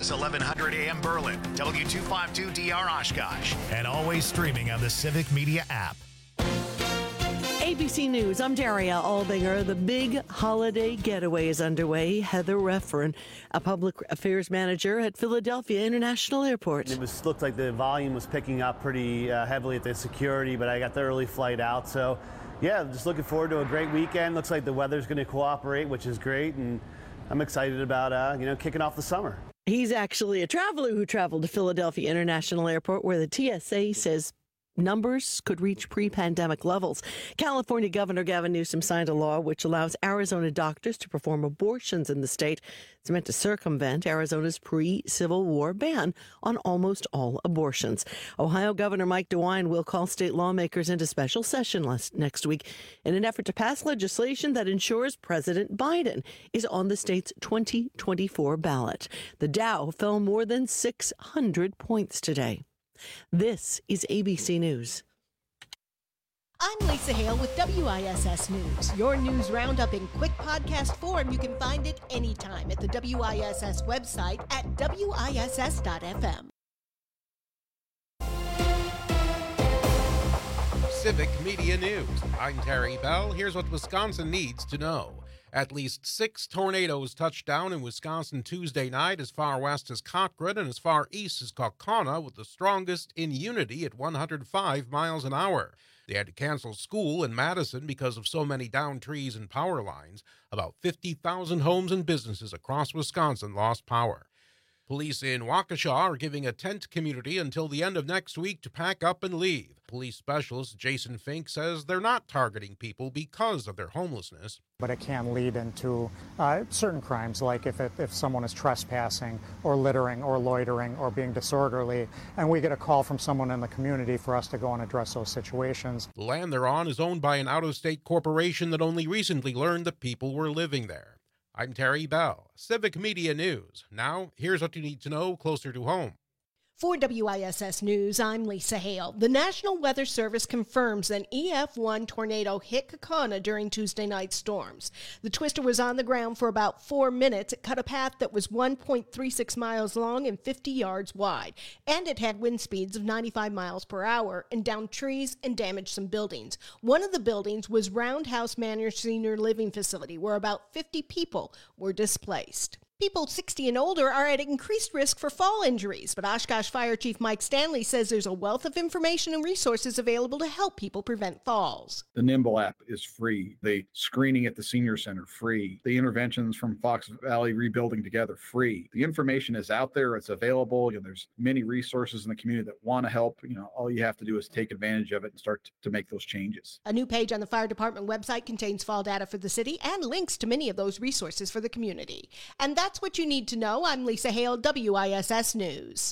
KFOX 1100 AM Berlin, W252DR Oshkosh, and always streaming on the Civic Media app. ABC News, I'm Daria Albinger. The big holiday getaway is underway. Heather Referen, a public affairs manager at Philadelphia International Airport. It looked like the volume was picking up pretty heavily at the security, but I got the early flight out. So, yeah, just looking forward to a great weekend. Looks like the weather's going to cooperate, which is great, and I'm excited about, kicking off the summer. He's actually a traveler who traveled to Philadelphia International Airport, where the TSA says numbers could reach pre-pandemic levels. California Governor Gavin Newsom signed a law which allows Arizona doctors to perform abortions in the state. It's meant to circumvent Arizona's pre-Civil War ban on almost all abortions. Ohio Governor Mike DeWine will call state lawmakers into special session next week in an effort to pass legislation that ensures President Biden is on the state's 2024 ballot. The Dow fell more than 600 points today. This is ABC News. I'm Lisa Hale with WISS News. Your news roundup in quick podcast form. You can find it anytime at the WISS website at WISS.FM. Civic Media News. I'm Terry Bell. Here's what Wisconsin needs to know. At least 6 tornadoes touched down in Wisconsin Tuesday night, as far west as Cochrane and as far east as Kaukauna, with the strongest in Unity at 105 miles an hour. They had to cancel school in Madison because of so many downed trees and power lines. About 50,000 homes and businesses across Wisconsin lost power. Police in Waukesha are giving a tent community until the end of next week to pack up and leave. Police specialist Jason Fink says they're not targeting people because of their homelessness. But it can lead into certain crimes, like if someone is trespassing or littering or loitering or being disorderly, and we get a call from someone in the community for us to go and address those situations. The land they're on is owned by an out-of-state corporation that only recently learned that people were living there. I'm Terry Bell, Civic Media News. Now, here's what you need to know closer to home. For WISS News, I'm Lisa Hale. The National Weather Service confirms an EF1 tornado hit Kaukauna during Tuesday night's storms. The twister was on the ground for about 4 minutes. It cut a path that was 1.36 miles long and 50 yards wide, and it had wind speeds of 95 miles per hour and downed trees and damaged some buildings. One of the buildings was Roundhouse Manor Senior Living Facility, where about 50 people were displaced. People 60 and older are at increased risk for fall injuries, but Oshkosh Fire Chief Mike Stanley says there's a wealth of information and resources available to help people prevent falls. The Nimble app is free. The screening at the senior center, free. The interventions from Fox Valley Rebuilding Together, free. The information is out there. It's available. There's many resources in the community that want to help. All you have to do is take advantage of it and start to make those changes. A new page on the fire department website contains fall data for the city and links to many of those resources for the community. And that's what you need to know. I'm Lisa Hale, WISS News.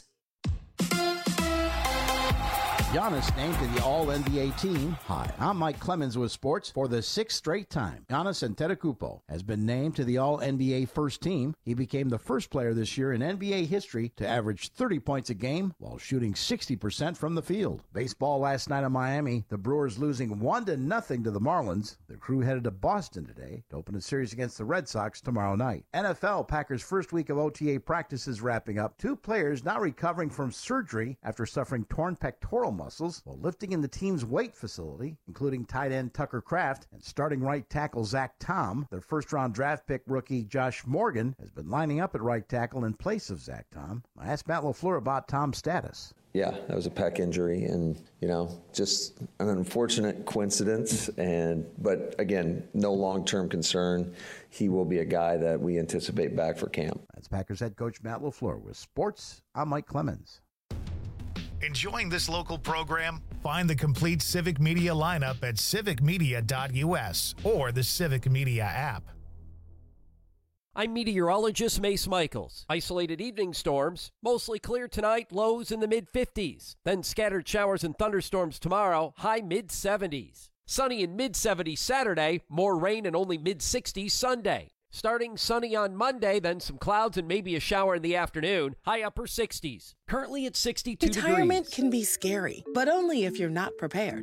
Giannis named to the All-NBA team. Hi, I'm Mike Clemens with sports. For the 6th straight time, Giannis Antetokounmpo has been named to the All-NBA first team. He became the first player this year in NBA history to average 30 points a game while shooting 60% from the field. Baseball last night in Miami, the Brewers losing 1-0 to the Marlins. The crew headed to Boston today to open a series against the Red Sox tomorrow night. NFL, Packers' first week of OTA practices wrapping up. 2 players now recovering from surgery after suffering torn pectoral muscles while lifting in the team's weight facility, including tight end Tucker Kraft and starting right tackle Zach Tom. Their first-round draft pick rookie Josh Morgan has been lining up at right tackle in place of Zach Tom. I asked Matt LaFleur about Tom's status. Yeah, that was a pec injury, and just an unfortunate coincidence. But again, no long-term concern. He will be a guy that we anticipate back for camp. That's Packers head coach Matt LaFleur with sports. I'm Mike Clemens. Enjoying this local program? Find the complete Civic Media lineup at civicmedia.us or the Civic Media app. I'm meteorologist Mace Michaels. Isolated evening storms, mostly clear tonight, lows in the mid-50s. Then scattered showers and thunderstorms tomorrow, high mid-70s. Sunny and mid-70s Saturday, more rain and only mid-60s Sunday. Starting sunny on Monday, then some clouds and maybe a shower in the afternoon, high upper 60s. Currently at 62 degrees. Retirement can be scary, but only if you're not prepared.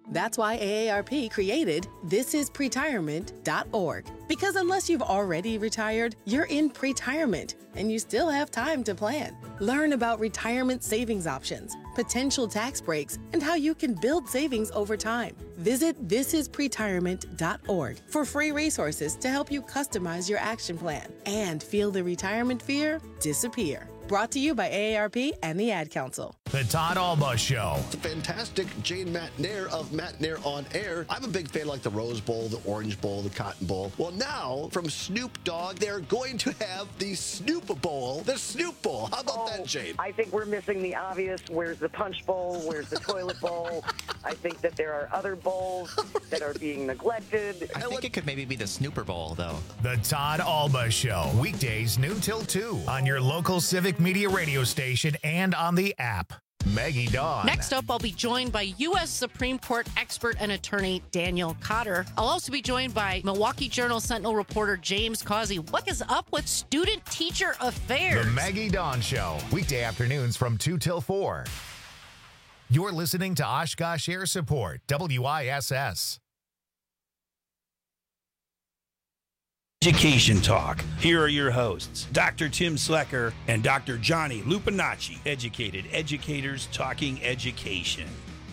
That's why AARP created thisispretirement.org. Because unless you've already retired, you're in pretirement, and you still have time to plan. Learn about retirement savings options, potential tax breaks, and how you can build savings over time. Visit thisispretirement.org for free resources to help you customize your action plan and feel the retirement fear disappear. Brought to you by AARP and the Ad Council. The Todd Alba Show. It's a fantastic Jane McNair of McNair on Air. I'm a big fan like the Rose Bowl, the Orange Bowl, the Cotton Bowl. Well, now from Snoop Dogg, they're going to have the Snoop Bowl, the Snoop Bowl. How about that, Jane? I think we're missing the obvious. Where's the Punch Bowl? Where's the Toilet Bowl? I think that there are other bowls that are being neglected. I think it could maybe be the Snooper Bowl, though. The Todd Alba Show. Weekdays noon till 2 on your local Civic Media radio station and on the app. Maggie Dawn. Next up, I'll be joined by U.S. Supreme Court expert and attorney Daniel Cotter. I'll also be joined by Milwaukee Journal-Sentinel reporter James Causey. What is up with student-teacher affairs? The Maggie Dawn Show. Weekday afternoons from 2 till 4. You're listening to Oshkosh Air Support, WISS. Education Talk. Here are your hosts, Dr. Tim Slecker and Dr. Johnny Lupinacci, educated educators talking education.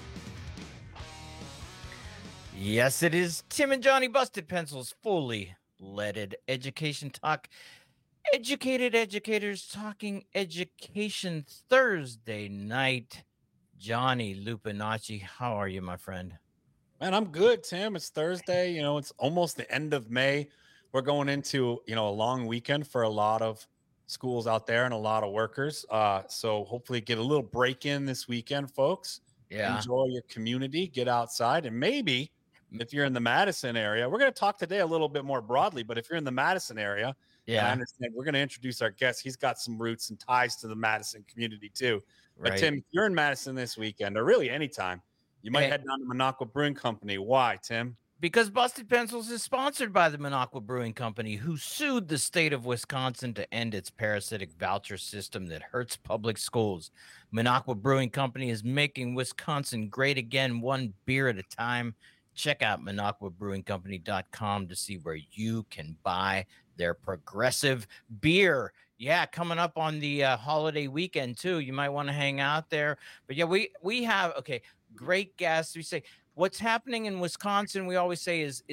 Yes, it is Tim and Johnny Busted Pencils, fully leaded Education Talk. Educated educators talking education Thursday night. Johnny Lupinacci, how are you, my friend? Man, I'm good, Tim. It's Thursday. You know, it's almost the end of May. We're going into, a long weekend for a lot of schools out there and a lot of workers. So hopefully get a little break in this weekend, folks. Yeah. Enjoy your community, get outside, and maybe if you're in the Madison area, we're going to talk today a little bit more broadly, but if you're in the Madison area, I understand we're going to introduce our guest. He's got some roots and ties to the Madison community too. But Right. Tim, if you're in Madison this weekend, or really anytime, you might head down to Minocqua Brewing Company. Why, Tim? Because Busted Pencils is sponsored by the Minocqua Brewing Company, who sued the state of Wisconsin to end its parasitic voucher system that hurts public schools. Minocqua Brewing Company is making Wisconsin great again, one beer at a time. Check out MinocquaBrewingCompany.com to see where you can buy their progressive beer. Yeah, coming up on the holiday weekend, too. You might want to hang out there. But, yeah, we have, great guests. We say, what's happening in Wisconsin, we always say is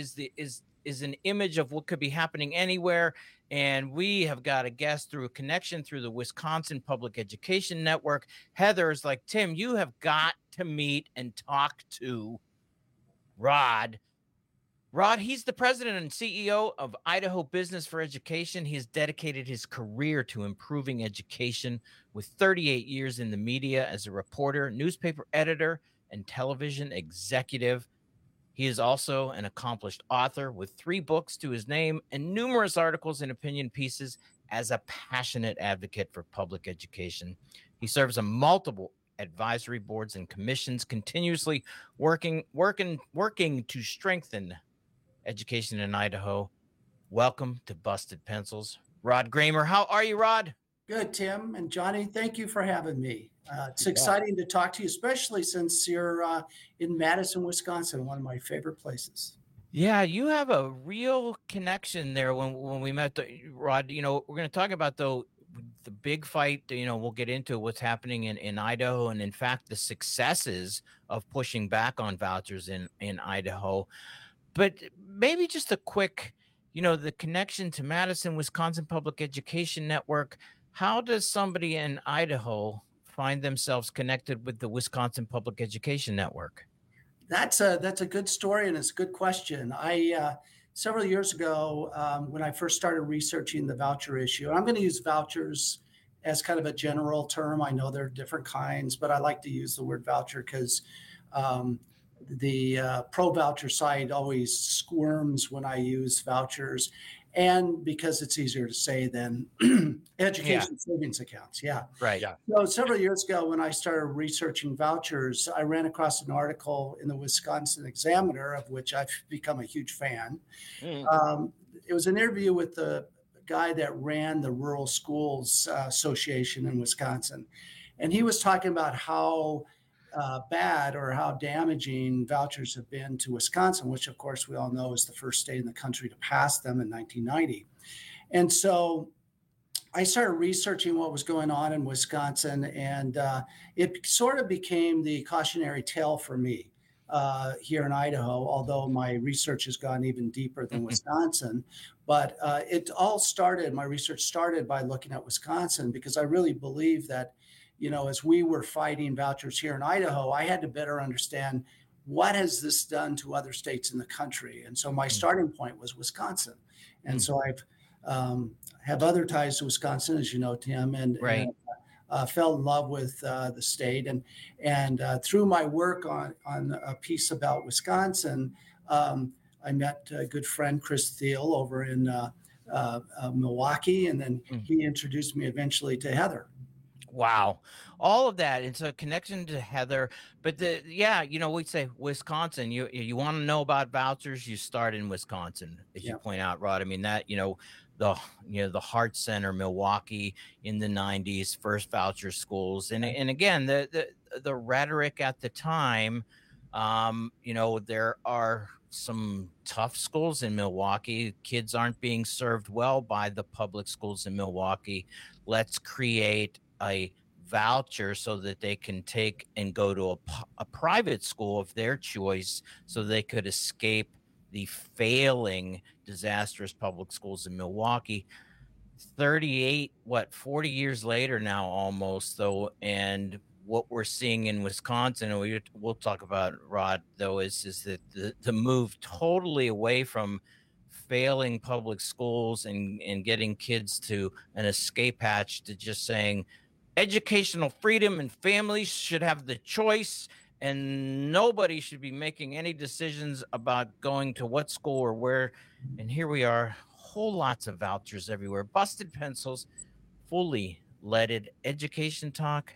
an image of what could be happening anywhere. And we have got a guest through a connection through the Wisconsin Public Education Network. Heather's like, Tim, you have got to meet and talk to Rod. Rod, he's the president and CEO of Idaho Business for Education. He has dedicated his career to improving education with 38 years in the media as a reporter, newspaper editor, and television executive. He is also an accomplished author with 3 books to his name and numerous articles and opinion pieces as a passionate advocate for public education. He serves on multiple advisory boards and commissions, continuously working to strengthen education in Idaho. Welcome to Busted Pencils, Rod Gramer. How are you, Rod? Good, Tim and Johnny. Thank you for having me. It's exciting to talk to you, especially since you're in Madison, Wisconsin, one of my favorite places. Yeah, you have a real connection there. When we met, Rod, we're going to talk about, though, the big fight. We'll get into what's happening in Idaho and, in fact, the successes of pushing back on vouchers in Idaho. But maybe just a quick, the connection to Madison, Wisconsin Public Education Network. How does somebody in Idaho find themselves connected with the Wisconsin Public Education Network? That's a good story, and it's a good question. I several years ago, when I first started researching the voucher issue, and I'm going to use vouchers as kind of a general term. I know there are different kinds, but I like to use the word voucher because the pro-voucher side always squirms when I use vouchers, and because it's easier to say than education savings accounts. Yeah. Right. Yeah. So several years ago, when I started researching vouchers, I ran across an article in the Wisconsin Examiner, of which I've become a huge fan. It was an interview with the guy that ran the Rural Schools Association in Wisconsin. And he was talking about how bad or how damaging vouchers have been to Wisconsin, which of course we all know is the first state in the country to pass them in 1990. And so I started researching what was going on in Wisconsin, and it sort of became the cautionary tale for me here in Idaho, although my research has gone even deeper than Wisconsin. But my research started by looking at Wisconsin, because I really believe that, as we were fighting vouchers here in Idaho, I had to better understand what has this done to other states in the country. And so my starting point was Wisconsin. And so I've have other ties to Wisconsin, as you know, Tim, and fell in love with the state. And through my work on a piece about Wisconsin, I met a good friend, Chris Thiel, over in Milwaukee, and then he introduced me eventually to Heather. Wow. All of that. It's a connection to Heather. But we say Wisconsin, you want to know about vouchers, you start in Wisconsin, as you point out, Rod. I mean, that, the Hart Center, Milwaukee in the 90s, first voucher schools. And again, the rhetoric at the time, there are some tough schools in Milwaukee. Kids aren't being served well by the public schools in Milwaukee. Let's create a voucher so that they can take and go to a private school of their choice, so they could escape the failing, disastrous public schools in Milwaukee. 40 years later now, almost, though, and what we're seeing in Wisconsin, and we'll talk about, Rod, though, is that the move totally away from failing public schools and getting kids to an escape hatch to just saying educational freedom and families should have the choice, and nobody should be making any decisions about going to what school or where. And here we are, whole lots of vouchers everywhere. Busted Pencils, fully leaded education talk.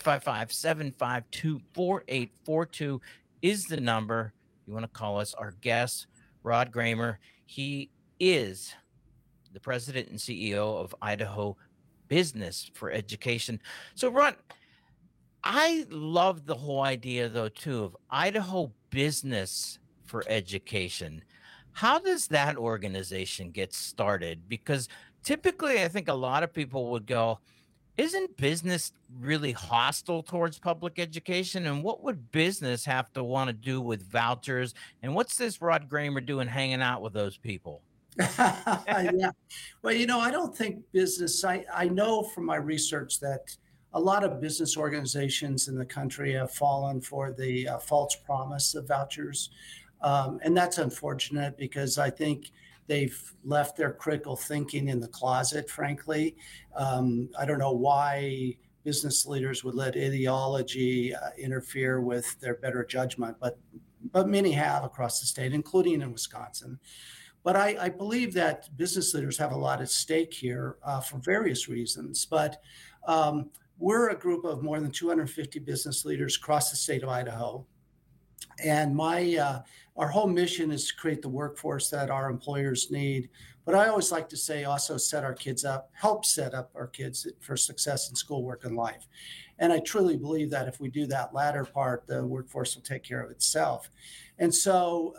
855-752-4842 is the number. You want to call us. Our guest, Rod Gramer. He is the president and CEO of Idaho Business for Education. So, Rod, I love the whole idea, though, too, of Idaho Business for Education. How does that organization get started? Because typically, I think a lot of people would go, isn't business really hostile towards public education? And what would business have to want to do with vouchers? And what's this Rod Gramer doing hanging out with those people? Yeah. Well, I don't think business, I know from my research that a lot of business organizations in the country have fallen for the false promise of vouchers. And that's unfortunate, because I think they've left their critical thinking in the closet, frankly. I don't know why business leaders would let ideology interfere with their better judgment, but many have across the state, including in Wisconsin. But I believe that business leaders have a lot at stake here for various reasons. But we're a group of more than 250 business leaders across the state of Idaho. And our whole mission is to create the workforce that our employers need. But I always like to say also help set up our kids for success in school, work, and life. And I truly believe that if we do that latter part, the workforce will take care of itself. And so,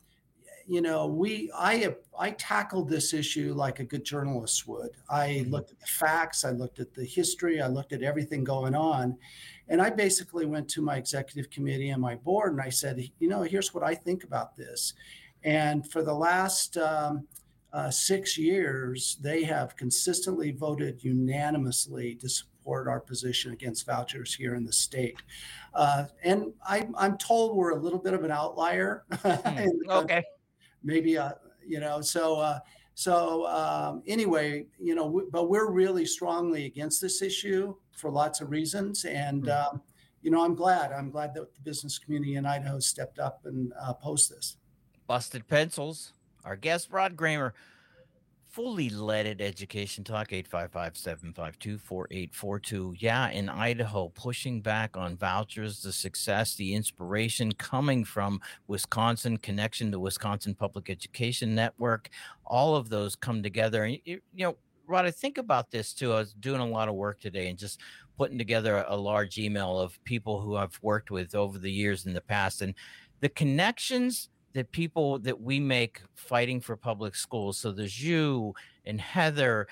I tackled this issue like a good journalist would. I looked at the facts, I looked at the history, I looked at everything going on. And I basically went to my executive committee and my board, and I said, here's what I think about this. And for the last 6 years, they have consistently voted unanimously to support our position against vouchers here in the state. And I'm told we're a little bit of an outlier. Okay. Maybe, anyway, but we're really strongly against this issue for lots of reasons. And, I'm glad that the business community in Idaho stepped up and opposed this. Busted Pencils, our guest, Rod Gramer. Fully leaded education talk, 855-752-4842. Yeah, in Idaho, pushing back on vouchers, the success, the inspiration coming from Wisconsin, connection to Wisconsin Public Education Network. All of those come together. And, Rod, I think about this too. I was doing a lot of work today and just putting together a large email of people who I've worked with over the years in the past, and the connections that people that we make fighting for public schools. So there's you and Heather.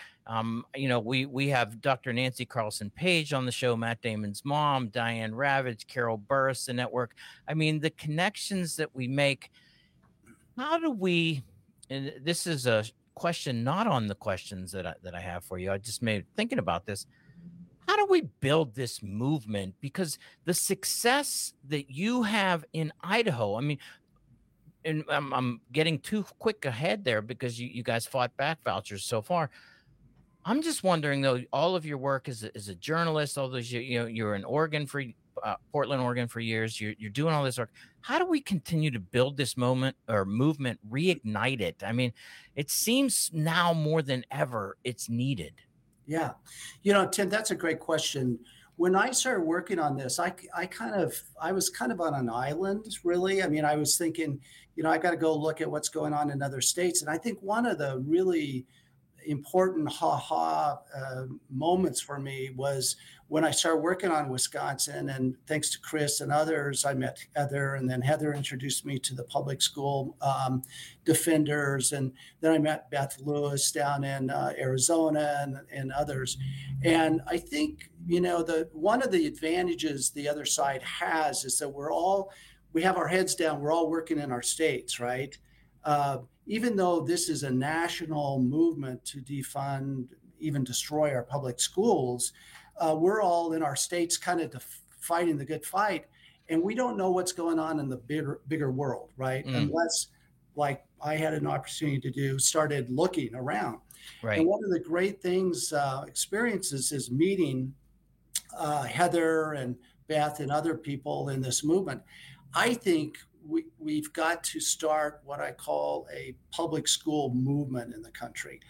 We have Dr. Nancy Carlson Page on the show, Matt Damon's mom, Diane Ravitch, Carol Burris, the network. I mean, the connections that we make. How do we? And this is a question not on the questions that I have for you. I just made thinking about this. How do we build this movement? Because the success that you have in Idaho, I mean, and I'm getting too quick ahead there because you guys fought back vouchers so far. I'm just wondering though, all of your work as a journalist, all those you're in Oregon for Portland, Oregon for years. You're doing all this work. How do we continue to build this movement, reignite it? I mean, it seems now more than ever it's needed. Yeah, Tim, that's a great question. When I started working on this, I was kind of on an island, really. I mean, I was thinking, I got to go look at what's going on in other states. And I think one of the really important moments for me was when I started working on Wisconsin, and thanks to Chris and others, I met Heather, and then Heather introduced me to the public school defenders, and then I met Beth Lewis down in Arizona and others. And I think, one of the advantages the other side has is that we have our heads down, we're all working in our states, right? Even though this is a national movement to defund, even destroy our public schools, we're all in our states kind of fighting the good fight. And we don't know what's going on in the bigger world, right? Unless, like I had an opportunity to do, started looking around. Right. And one of the great experiences is meeting Heather and Beth and other people in this movement. I think we've got to start what I call a public school movement in the country.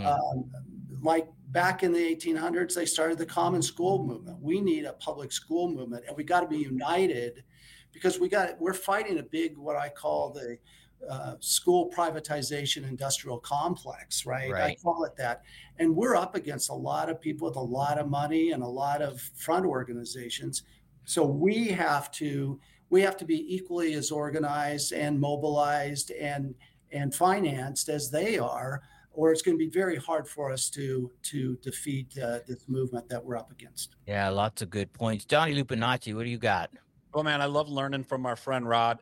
Like back in the 1800s, they started the common school movement. We need a public school movement, and we got to be united because we're fighting a big, what I call the school privatization industrial complex, right? I call it that. And we're up against a lot of people with a lot of money and a lot of front organizations. So we have to be equally as organized and mobilized and financed as they are, or it's going to be very hard for us to defeat this movement that we're up against. Yeah, lots of good points. Johnny Lupinacci, what do you got? Well, man, I love learning from our friend Rod,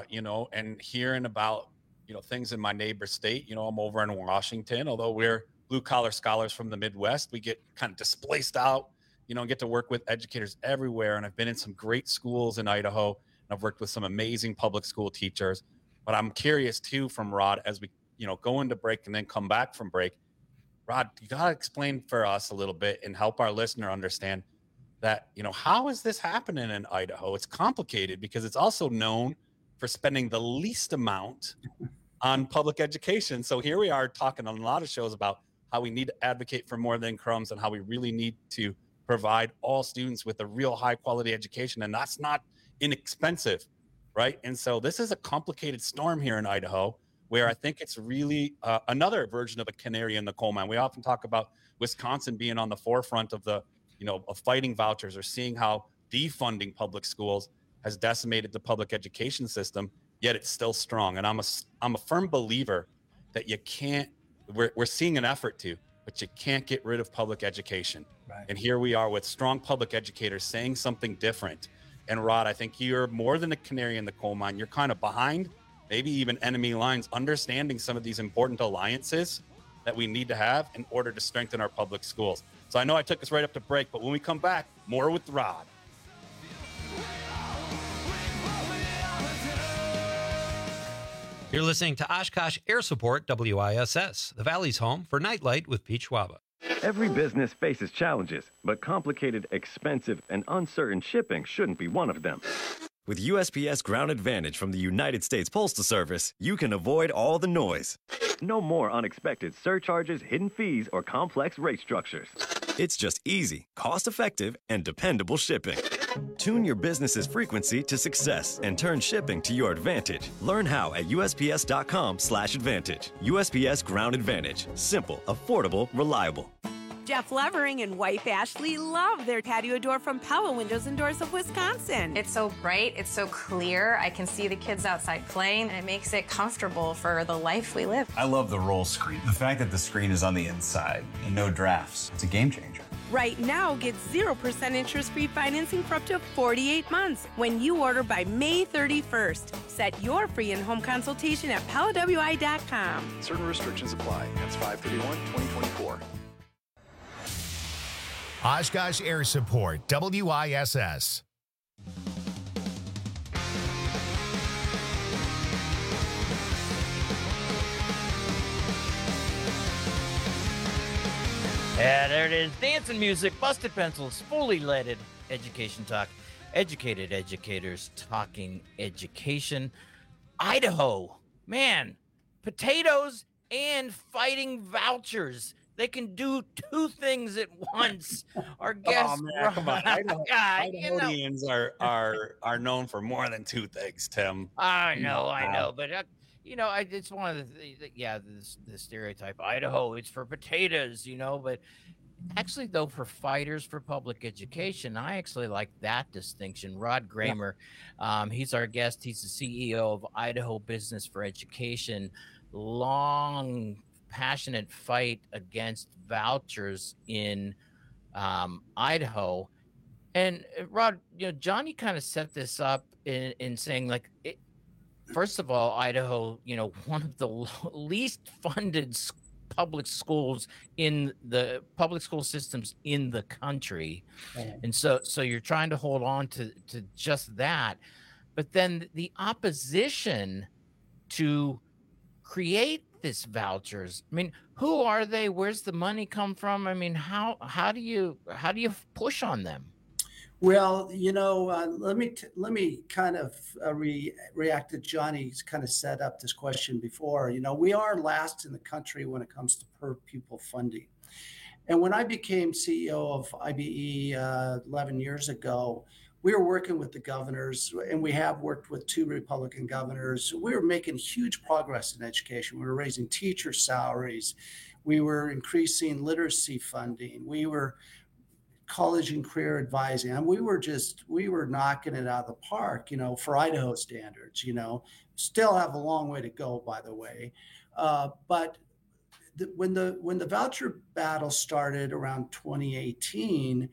and hearing about, things in my neighbor state. I'm over in Washington, although we're blue collar scholars from the Midwest, we get kind of displaced out, and get to work with educators everywhere. And I've been in some great schools in Idaho, and I've worked with some amazing public school teachers. But I'm curious too from Rod, as we, go into break and then come back from break. Rod, you got to explain for us a little bit and help our listener understand that, how is this happening in Idaho? It's complicated because it's also known for spending the least amount on public education. So here we are talking on a lot of shows about how we need to advocate for more than crumbs and how we really need to provide all students with a real high quality education. And that's not inexpensive, right? And so this is a complicated storm here in Idaho, where I think it's really another version of a canary in the coal mine. We often talk about Wisconsin being on the forefront of of fighting vouchers, or seeing how defunding public schools has decimated the public education system, yet it's still strong. And I'm a firm believer that you can't, we're seeing an effort to, but you can't get rid of public education. Right. And here we are with strong public educators saying something different. And Rod, I think you're more than a canary in the coal mine. You're kind of behind, maybe even enemy lines, understanding some of these important alliances that we need to have in order to strengthen our public schools. So I know I took us right up to break, but when we come back, more with Rod. You're listening to Oshkosh Air Support WISS, the Valley's home for Nightlight with Pete Schwaba. Every business faces challenges, but complicated, expensive, and uncertain shipping shouldn't be one of them. With USPS Ground Advantage from the United States Postal Service, you can avoid all the noise. No more unexpected surcharges, hidden fees, or complex rate structures. It's just easy, cost-effective, and dependable shipping. Tune your business's frequency to success and turn shipping to your advantage. Learn how at USPS.com/advantage. USPS Ground Advantage. Simple, affordable, reliable. Jeff Levering and wife Ashley love their patio door from Pella Windows and Doors of Wisconsin. It's so bright, it's so clear. I can see the kids outside playing, and it makes it comfortable for the life we live. I love the roll screen. The fact that the screen is on the inside and no drafts, it's a game changer. Right now, get 0% interest-free financing for up to 48 months when you order by May 31st. Set your free in-home consultation at PellaWI.com. Certain restrictions apply. That's 5/31/2024. Oshkosh Air Support, WISS. Yeah, there it is. Dancing music, busted pencils, fully leaded education talk. Educated educators talking education. Idaho, man, potatoes and fighting vouchers. They can do two things at once. Our guest, come on. Idahoans are known for more than two things, Tim. I know, but it's one of the stereotype. Idaho, it's for potatoes, but actually, though, for fighters for public education, I actually like that distinction. Rod Gramer, he's our guest. He's the CEO of Idaho Business for Education. Long, passionate fight against vouchers in Idaho. And Rod, Johnny kind of set this up in saying, like, first of all, Idaho, one of the least funded public schools in the public school systems in the country. And so you're trying to hold on to just that. But then the opposition to create this vouchers, I mean, who are they? Where's the money come from? I mean, how do you push on them? Well, let me kind of react to Johnny's kind of set up this question before. We are last in the country when it comes to per pupil funding. And when I became CEO of IBE 11 years ago, we were working with the governors, and we have worked with 2 Republican governors. We were making huge progress in education. We were raising teacher salaries. We were increasing literacy funding. We were college and career advising. And we were knocking it out of the park, for Idaho standards, still have a long way to go, by the way. But when the voucher battle started around 2018,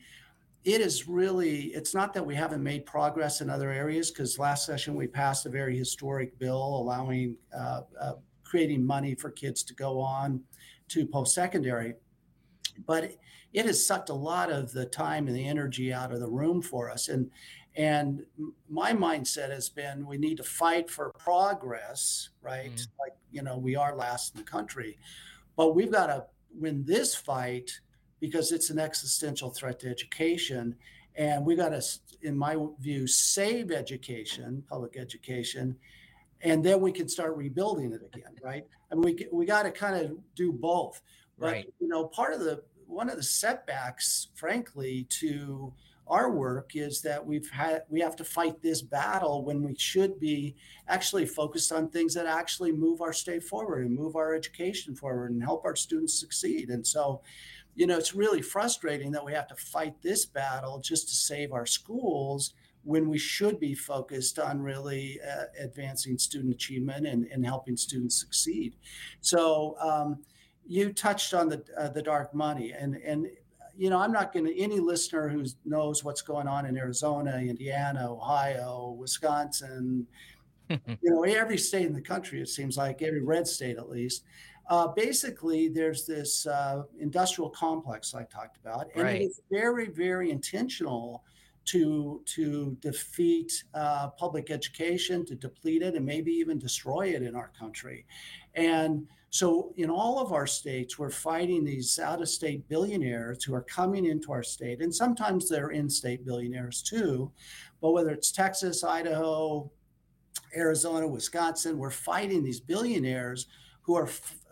it's not that we haven't made progress in other areas, because last session we passed a very historic bill allowing creating money for kids to go on to post-secondary. But it has sucked a lot of the time and the energy out of the room for us. And my mindset has been, we need to fight for progress, right? Mm-hmm. Like, we are last in the country, but we've got to win this fight because it's an existential threat to education. And we got to, in my view, save education, public education, and then we can start rebuilding it again, right? I mean, we got to kind of do both. But, right. One of the setbacks, frankly, to our work is that we have to fight this battle when we should be actually focused on things that actually move our state forward and move our education forward and help our students succeed. And so, it's really frustrating that we have to fight this battle just to save our schools when we should be focused on really advancing student achievement and helping students succeed. So you touched on the dark money, and I'm not going to, any listener who knows what's going on in Arizona, Indiana, Ohio, Wisconsin, every state in the country, it seems like, every red state at least. Basically, there's this industrial complex I talked about, and It is very, very intentional to defeat public education, to deplete it, and maybe even destroy it in our country. And so in all of our states, we're fighting these out-of-state billionaires who are coming into our state, and sometimes they're in-state billionaires too. But whether it's Texas, Idaho, Arizona, Wisconsin, we're fighting these billionaires who are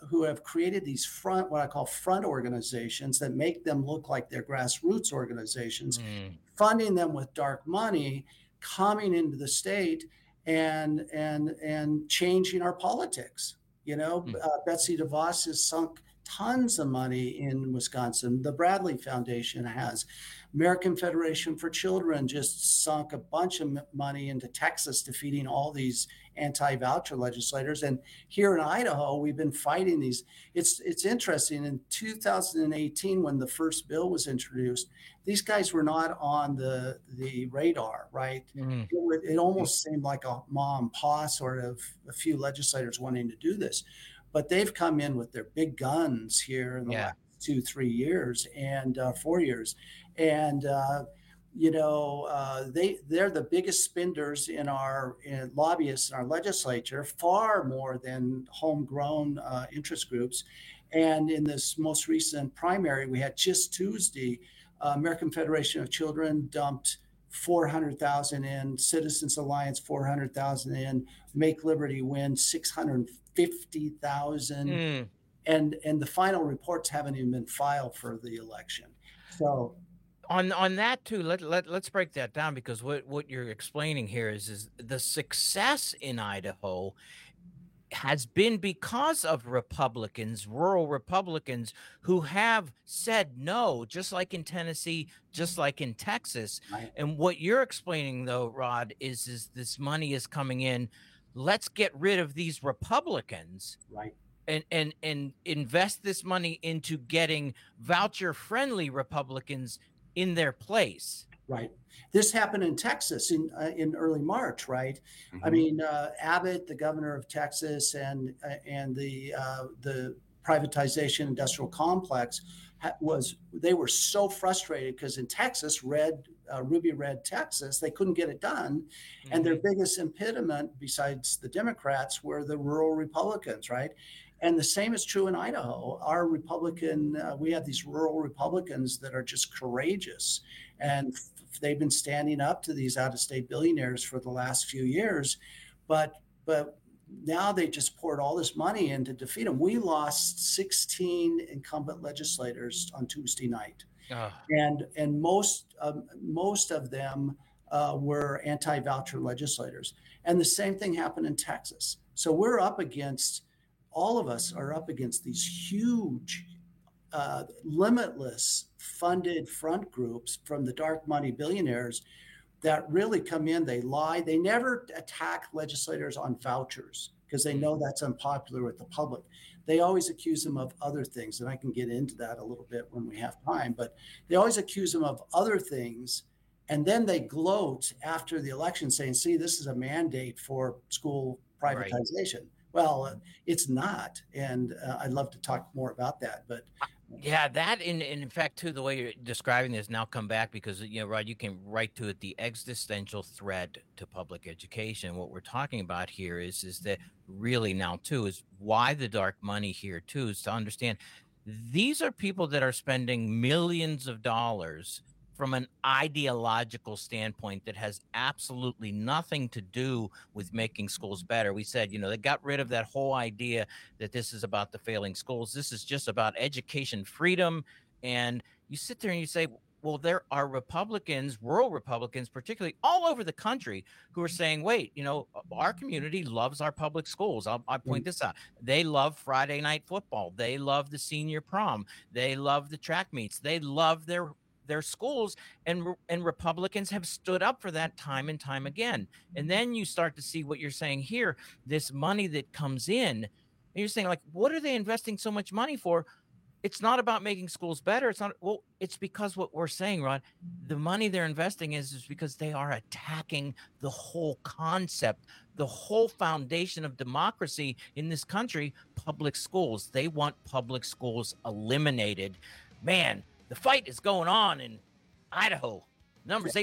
have created these what I call front organizations that make them look like they're grassroots organizations, funding them with dark money, coming into the state and changing our politics. Betsy DeVos has sunk tons of money in Wisconsin. The Bradley Foundation has. American Federation for Children just sunk a bunch of money into Texas, defeating all these anti-voucher legislators. And here in Idaho, we've been fighting these. It's interesting. In 2018, when the first bill was introduced, these guys were not on the radar, right? It almost seemed like a mom and pa sort of a few legislators wanting to do this. But they've come in with their big guns here in the last 2-3 years and 4 years. And, they're the biggest spenders in lobbyists in our legislature, far more than homegrown interest groups. And in this most recent primary we had just Tuesday, American Federation of Children dumped $400,000 in, Citizens Alliance $400,000 in, Make Liberty Win $650,000, and the final reports haven't even been filed for the election. So on that too, let's break that down, because what you're explaining here is the success in Idaho has been because of Republicans, rural Republicans, who have said no, just like in Tennessee, just like in Texas. Right. And what you're explaining, though, Rod, is this money is coming in. Let's get rid of these Republicans, right, and invest this money into getting voucher-friendly Republicans in their place. Right. This happened in Texas in early March, right? I mean, Abbott, the governor of Texas, and the privatization industrial complex they were so frustrated because in Texas, Ruby Red Texas, they couldn't get it done. And their biggest impediment, besides the Democrats, were the rural Republicans, right? And the same is true in Idaho. Our we have these rural Republicans that are just courageous. And they've been standing up to these out-of-state billionaires for the last few years. But now they just poured all this money in to defeat them. We lost 16 incumbent legislators on Tuesday night. And most of them were anti-voucher legislators. And the same thing happened in Texas. So all of us are up against these huge, limitless funded front groups from the dark money billionaires that really come in, they lie. They never attack legislators on vouchers because they know that's unpopular with the public. They always accuse them of other things, and I can get into that a little bit when we have time, but they always accuse them of other things, and then they gloat after the election saying, see, this is a mandate for school privatization. Right. Well, it's not, and I'd love to talk more about that, but yeah, that in fact too, the way you're describing this now come back because Rod, you came right to it. The existential threat to public education. What we're talking about here is that really now too is why the dark money here too is to understand these are people that are spending millions of dollars from an ideological standpoint that has absolutely nothing to do with making schools better. We said, they got rid of that whole idea that this is about the failing schools. This is just about education freedom. And you sit there and you say, well, there are Republicans, rural Republicans, particularly all over the country, who are saying, wait, our community loves our public schools. I'll point this out. They love Friday night football. They love the senior prom. They love the track meets. They love their schools, and Republicans have stood up for that time and time again. And then you start to see what you're saying here, this money that comes in, and you're saying, like, what are they investing so much money for? It's not about making schools better. It's not. Well, it's because what we're saying, Rod, the money they're investing is because they are attacking the whole concept, the whole foundation of democracy in this country, public schools. They want public schools eliminated. Man, the fight is going on in Idaho. Number's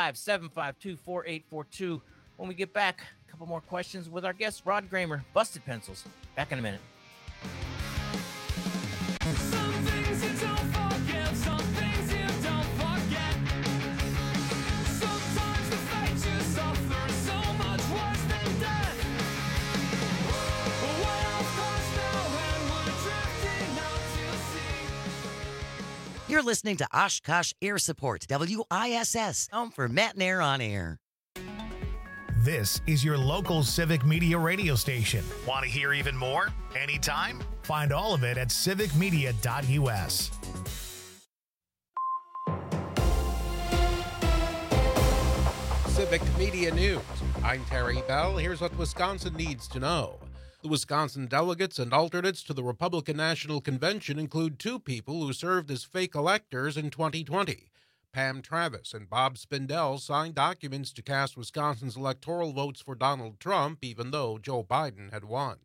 855-752-4842. When we get back, a couple more questions with our guest, Rod Gramer, Busted Pencils. Back in a minute. You're listening to Oshkosh Air Support, WISS, home for Matt and Air on Air. This is your local Civic Media radio station. Want to hear even more? Anytime? Find all of it at civicmedia.us. Civic Media News. I'm Terry Bell. Here's what Wisconsin needs to know. The Wisconsin delegates and alternates to the Republican National Convention include two people who served as fake electors in 2020. Pam Travis and Bob Spindell signed documents to cast Wisconsin's electoral votes for Donald Trump, even though Joe Biden had won.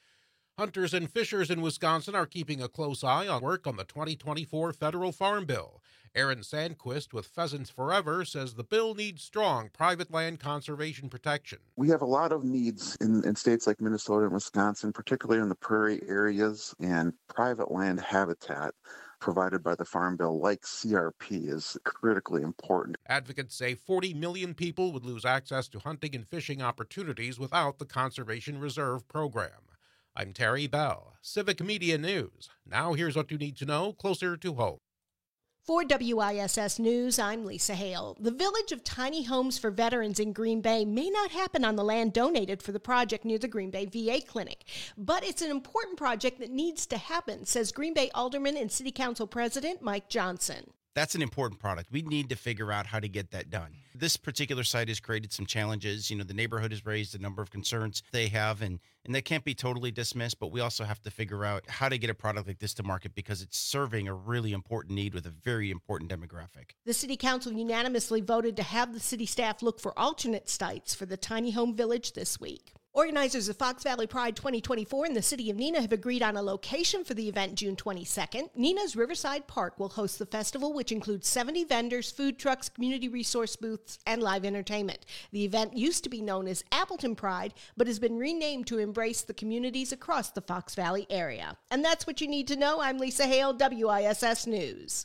Hunters and fishers in Wisconsin are keeping a close eye on work on the 2024 federal farm bill. Aaron Sandquist with Pheasants Forever says the bill needs strong private land conservation protection. We have a lot of needs in states like Minnesota and Wisconsin, particularly in the prairie areas, and private land habitat provided by the Farm Bill, like CRP, is critically important. Advocates say 40 million people would lose access to hunting and fishing opportunities without the Conservation Reserve Program. I'm Terry Bell, Civic Media News. Now here's what you need to know closer to home. For WISS News, I'm Lisa Hale. The Village of Tiny Homes for Veterans in Green Bay may not happen on the land donated for the project near the Green Bay VA Clinic, but it's an important project that needs to happen, says Green Bay Alderman and City Council President Mike Johnson. That's an important product. We need to figure out how to get that done. This particular site has created some challenges. The neighborhood has raised a number of concerns they have, and that can't be totally dismissed, but we also have to figure out how to get a product like this to market because it's serving a really important need with a very important demographic. The City Council unanimously voted to have the city staff look for alternate sites for the tiny home village this week. Organizers of Fox Valley Pride 2024 and the City of Neenah have agreed on a location for the event June 22nd. Neenah's Riverside Park will host the festival, which includes 70 vendors, food trucks, community resource booths, and live entertainment. The event used to be known as Appleton Pride, but has been renamed to embrace the communities across the Fox Valley area. And that's what you need to know. I'm Lisa Hale, WISS News.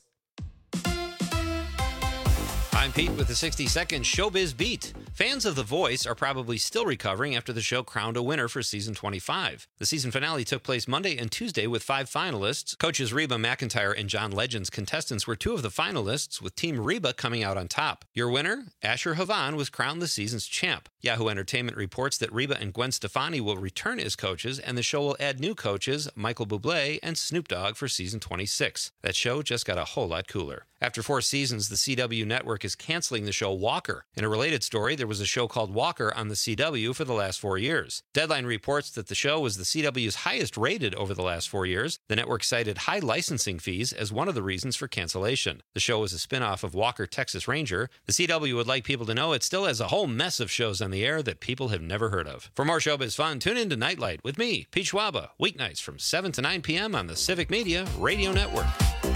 I'm Pete with the 60-second Showbiz Beat. Fans of The Voice are probably still recovering after the show crowned a winner for season 25. The season finale took place Monday and Tuesday with 5 finalists. Coaches Reba McEntire and John Legend's contestants were 2 of the finalists, with Team Reba coming out on top. Your winner, Asher Havan, was crowned the season's champ. Yahoo Entertainment reports that Reba and Gwen Stefani will return as coaches, and the show will add new coaches, Michael Bublé and Snoop Dogg, for season 26. That show just got a whole lot cooler. After 4 seasons, the CW network is canceling the show Walker. In a related story, there was a show called Walker on the CW for the last 4 years. Deadline reports that the show was the CW's highest rated over the last 4 years. The network cited high licensing fees as one of the reasons for cancellation. The show was a spin-off of Walker, Texas Ranger. The CW would like people to know it still has a whole mess of shows on the air that people have never heard of. For more showbiz fun, tune in to Nightlight with me, Pete Schwaba, weeknights from 7 to 9 p.m. on the Civic Media Radio Network.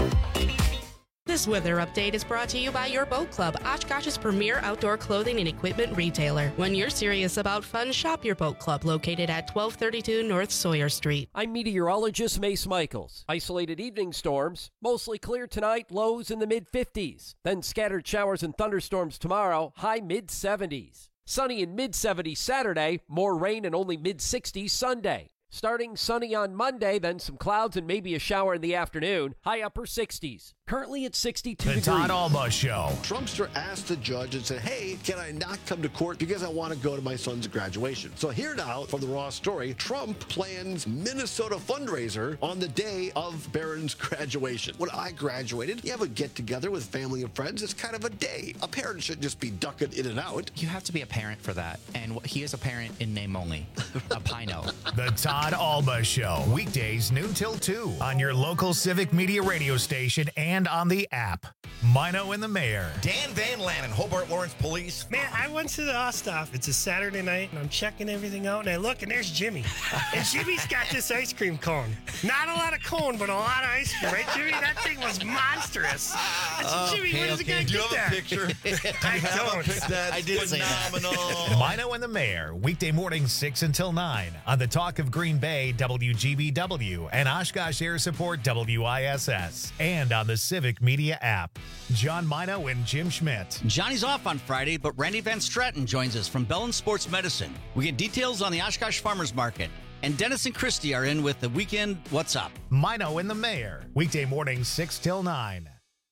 This weather update is brought to you by Your Boat Club, Oshkosh's premier outdoor clothing and equipment retailer. When you're serious about fun, shop Your Boat Club, located at 1232 North Sawyer Street. I'm meteorologist Mace Michaels. Isolated evening storms, mostly clear tonight, lows in the mid-50s. Then scattered showers and thunderstorms tomorrow, high mid-70s. Sunny and mid-70s Saturday, more rain and only mid-60s Sunday. Starting sunny on Monday, then some clouds and maybe a shower in the afternoon, high upper 60s. Currently at 62 degrees. The Todd Alba Show. Trumpster asked the judge and said, hey, can I not come to court because I want to go to my son's graduation? So here now from the Raw story, Trump plans Minnesota fundraiser on the day of Barron's graduation. When I graduated, you have a get-together with family and friends. It's kind of a day. A parent should just be ducking in and out. You have to be a parent for that. And he is a parent in name only. A Pino. The Todd Alba Show. Weekdays noon till 2 on your local Civic Media radio station and on the app. Mino and the Mayor. Dan Van Lannen, Hobart Lawrence Police. Man, I went to the Osthoff. It's a Saturday night, and I'm checking everything out, and I look, and there's Jimmy. And Jimmy's got this ice cream cone. Not a lot of cone, but a lot of ice cream. Right, Jimmy? That thing was monstrous. I said, Jimmy, where does it get that? Do you have a picture? I don't. I did phenomenal. Mino and the Mayor. Weekday mornings 6 until 9 on the Talk of Green Bay, WGBW, and Oshkosh Air Support, WISS, and on the Civic Media app. John Mino and Jim Schmidt. Johnny's off on Friday, but Randy Van Stratton joins us from Bellin Sports Medicine. We get details on the Oshkosh Farmers Market. And Dennis and Christie are in with the Weekend What's Up. Mino and the Mayor. Weekday mornings 6 till 9.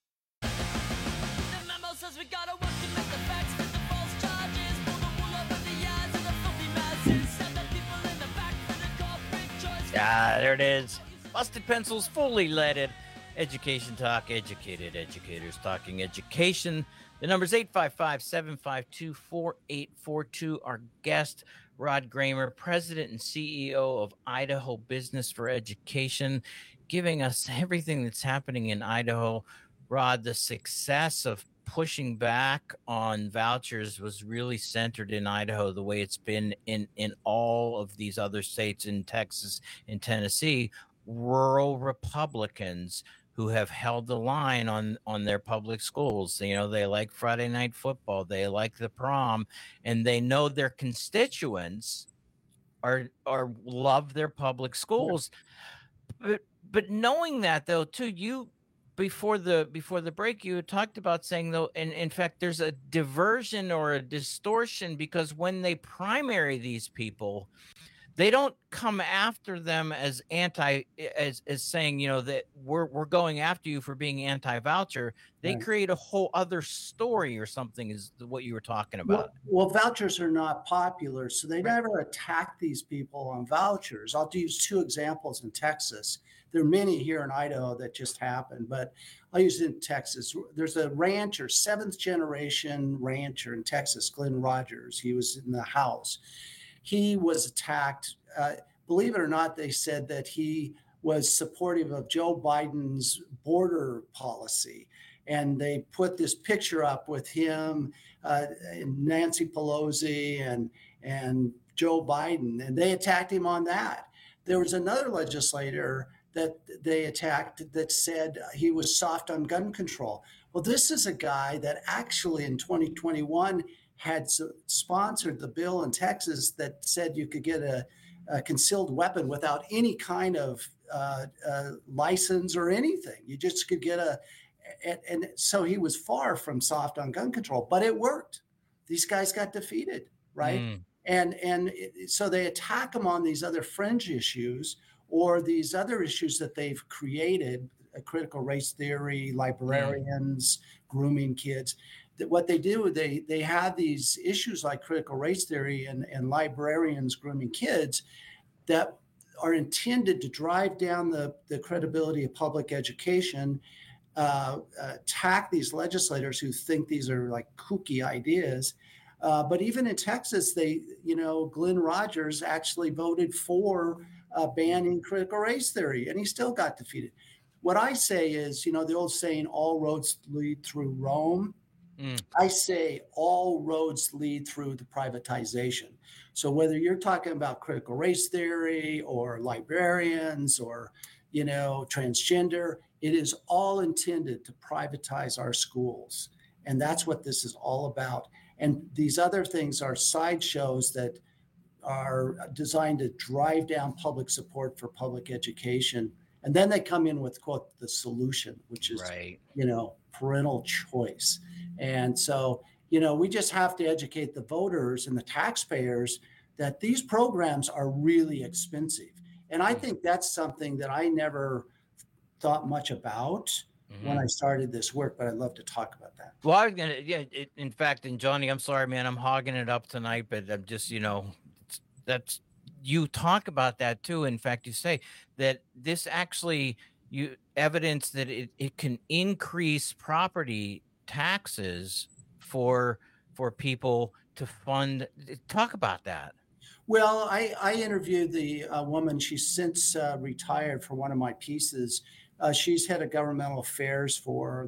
There it is. Busted Pencils, fully leaded. Education Talk, educated educators talking education. The number's 855-752-4842. Our guest, Rod Gramer, President and CEO of Idaho Business for Education, giving us everything that's happening in Idaho. Rod, the success of pushing back on vouchers was really centered in Idaho, the way it's been in all of these other states, in Texas, in Tennessee. Rural Republicans who have held the line on their public schools. You know, they like Friday night football, they like the prom, and they know their constituents are love their public schools. But knowing that, though, too, you before the break, you had talked about saying, though, and in fact, there's a diversion or a distortion, because when they primary these people, they don't come after them as saying, you know, that we're going after you for being anti-voucher. They create a whole other story or something, is what you were talking about. Well, vouchers are not popular, so they never attack these people on vouchers. I'll use two examples in Texas. There are many here in Idaho that just happened, but I'll use it in Texas. There's a rancher, 7th generation rancher in Texas, Glenn Rogers. He was in the House. He was attacked. Believe it or not, they said that he was supportive of Joe Biden's border policy. And they put this picture up with him, and Nancy Pelosi and Joe Biden, and they attacked him on that. There was another legislator that they attacked that said he was soft on gun control. Well, this is a guy that actually in 2021 had sponsored the bill in Texas that said you could get a concealed weapon without any kind of license or anything. You just could get and so he was far from soft on gun control, but it worked. These guys got defeated, right? So they attack him on these other fringe issues, or these other issues that they've created, critical race theory, librarians, grooming kids. What they do, they have these issues like critical race theory and librarians grooming kids that are intended to drive down the credibility of public education, attack these legislators who think these are like kooky ideas. But even in Texas, Glenn Rogers actually voted for banning critical race theory, and he still got defeated. What I say is, the old saying, all roads lead through Rome. I say all roads lead through the privatization. So whether you're talking about critical race theory or librarians or, transgender, it is all intended to privatize our schools. And that's what this is all about. And these other things are sideshows that are designed to drive down public support for public education. And then they come in with, quote, the solution, which is, parental choice. And so, we just have to educate the voters and the taxpayers that these programs are really expensive. And I think that's something that I never thought much about when I started this work, but I'd love to talk about that. Well, I was going to, in fact, and Johnny, I'm sorry, man, I'm hogging it up tonight, but I'm just, that's, you talk about that too. In fact, you say that this actually, evidence that it can increase property taxes for people to fund. Talk about that. Well, I interviewed the woman. She's since retired for one of my pieces. She's head of governmental affairs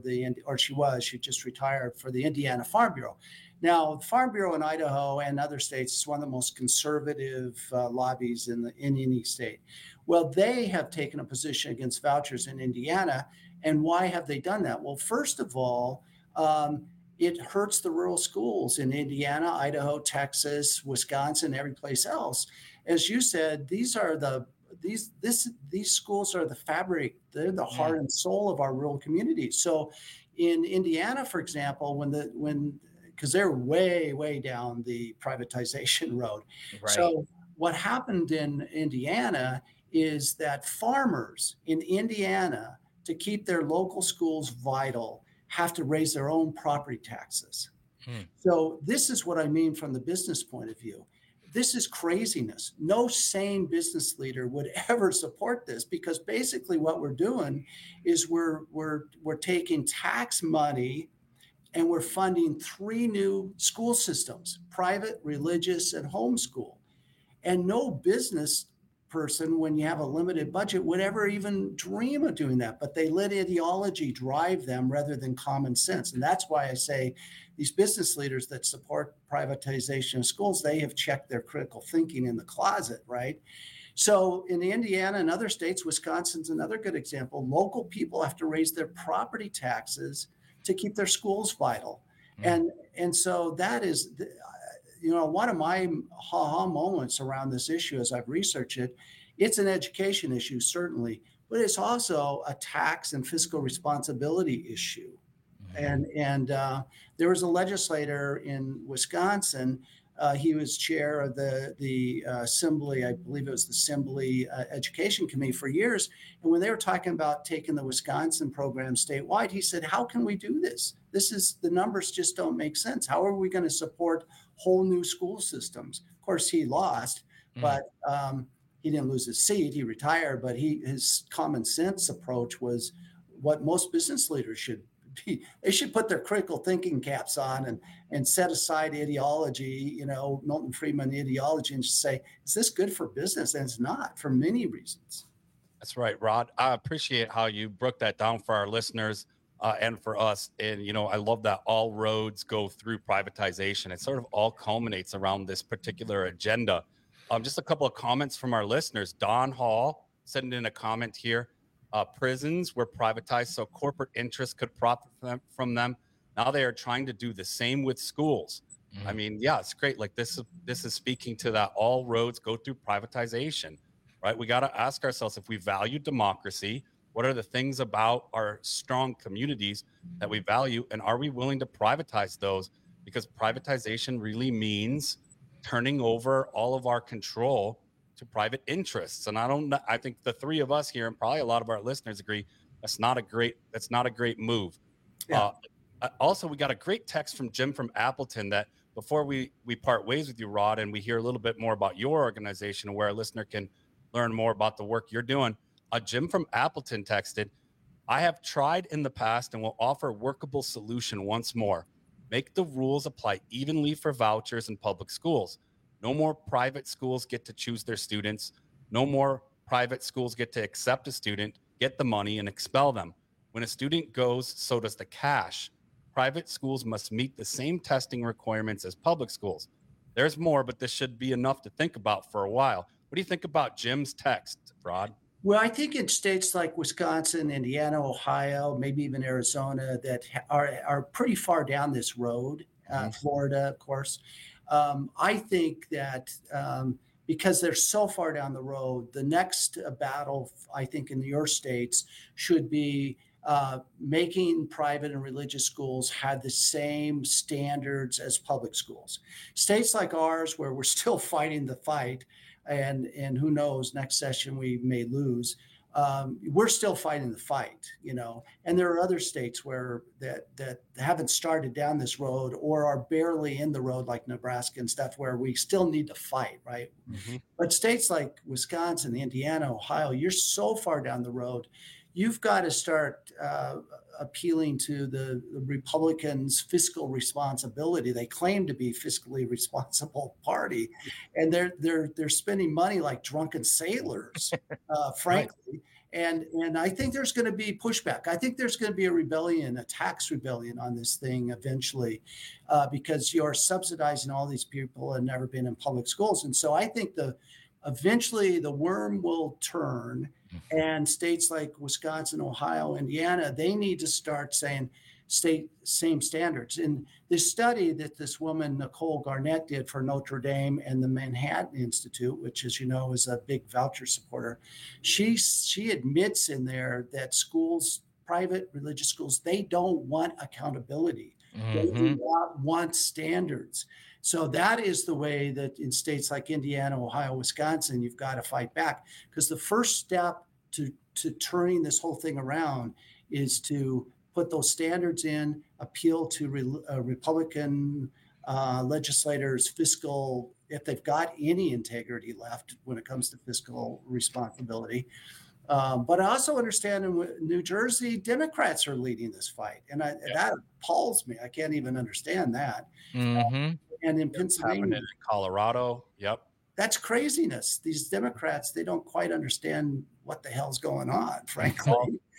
she just retired for the Indiana Farm Bureau. Now, the Farm Bureau in Idaho and other states is one of the most conservative lobbies in any state. Well, they have taken a position against vouchers in Indiana. And why have they done that? Well, first of all, it hurts the rural schools in Indiana, Idaho, Texas, Wisconsin, every place else. As you said, these schools are the fabric. They're the heart and soul of our rural communities. So, in Indiana, for example, because they're way down the privatization road. Right. So, what happened in Indiana is that farmers in Indiana, to keep their local schools vital, have to raise their own property taxes. So this is what I mean from the business point of view. this is craziness. No sane business leader would ever support this, because basically what we're doing is we're taking tax money and we're funding 3 new school systems: private, religious, and homeschool. And no business person, when you have a limited budget, would ever even dream of doing that. But they let ideology drive them rather than common sense. And that's why I say these business leaders that support privatization of schools, they have checked their critical thinking in the closet, right? So in Indiana and other states, Wisconsin's another good example. Local people have to raise their property taxes to keep their schools vital. And so that is, one of my ha-ha moments around this issue as I've researched it. It's an education issue, certainly, but it's also a tax and fiscal responsibility issue. And there was a legislator in Wisconsin. He was chair of the Assembly, I believe it was the Assembly Education Committee for years. And when they were talking about taking the Wisconsin program statewide, he said, how can we do this? The numbers just don't make sense. How are we going to support whole new school systems? Of course, he lost, but he didn't lose his seat. He retired, but his common sense approach was what most business leaders should be. They should put their critical thinking caps on and set aside ideology, Milton Friedman ideology, and just say, is this good for business? And it's not, for many reasons. That's right, Rod. I appreciate how you broke that down for our listeners and for us. And, I love that all roads go through privatization. It sort of all culminates around this particular agenda. Just a couple of comments from our listeners. Don Hall sending in a comment here. Prisons were privatized so corporate interests could profit from them. Now they are trying to do the same with schools. I mean, yeah, it's great. Like this is speaking to that all roads go through privatization, right? We got to ask ourselves, if we value democracy, what are the things about our strong communities that we value? And are we willing to privatize those? Because privatization really means turning over all of our control to private interests. And I think the three of us here and probably a lot of our listeners agree that's not a great move. Yeah. Also, we got a great text from Jim from Appleton that before we part ways with you, Rod, and we hear a little bit more about your organization and where a listener can learn more about the work you're doing. Jim from Appleton texted, I have tried in the past and will offer a workable solution once more. Make the rules apply evenly for vouchers in public schools. No more private schools get to choose their students. No more private schools get to accept a student, get the money, and expel them. When a student goes, so does the cash. Private schools must meet the same testing requirements as public schools. There's more, but this should be enough to think about for a while. What do you think about Jim's text, Rod? Well, I think in states like Wisconsin, Indiana, Ohio, maybe even Arizona that are pretty far down this road, Florida, of course, I think that because they're so far down the road, the next battle, I think, in your states should be making private and religious schools have the same standards as public schools. States like ours, where we're still fighting the fight, and who knows, next session we may lose. We're still fighting the fight, and there are other states where that haven't started down this road or are barely in the road, like Nebraska and stuff, where we still need to fight, right? But states like Wisconsin, Indiana, Ohio, you're so far down the road. You've got to start appealing to the Republicans' fiscal responsibility. They claim to be fiscally responsible party, and they're spending money like drunken sailors, frankly. Right. And I think there's going to be pushback. I think there's going to be a rebellion, a tax rebellion on this thing eventually, because you're subsidizing all these people and never been in public schools. And so I think eventually the worm will turn, and states like Wisconsin, Ohio, Indiana, they need to start saying same standards. In this study that this woman, Nicole Garnett, did for Notre Dame and the Manhattan Institute, which, as you know, is a big voucher supporter, she admits in there that schools, private religious schools, they don't want accountability. They do not want standards. So that is the way that in states like Indiana, Ohio, Wisconsin, you've got to fight back, because the first step to turning this whole thing around is to put those standards in, appeal to Republican legislators' fiscal, if they've got any integrity left when it comes to fiscal responsibility. But I also understand in New Jersey, Democrats are leading this fight. And that appalls me. I can't even understand that. And in Pennsylvania, in Colorado, that's craziness. These Democrats, they don't quite understand what the hell's going on, frankly.